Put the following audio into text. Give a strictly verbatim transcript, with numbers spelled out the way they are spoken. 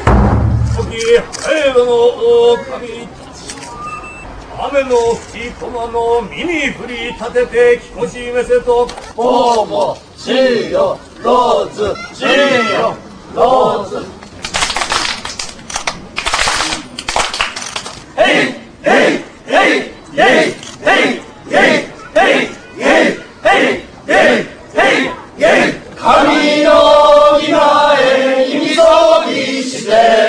時平和の狼たち、雨の吹き駒の身に振り立ててきこしめせと、 おもしよローズしよローズ。へいへいへいへいへいへいへいへいへいへいへいへい神の御前に急ぎして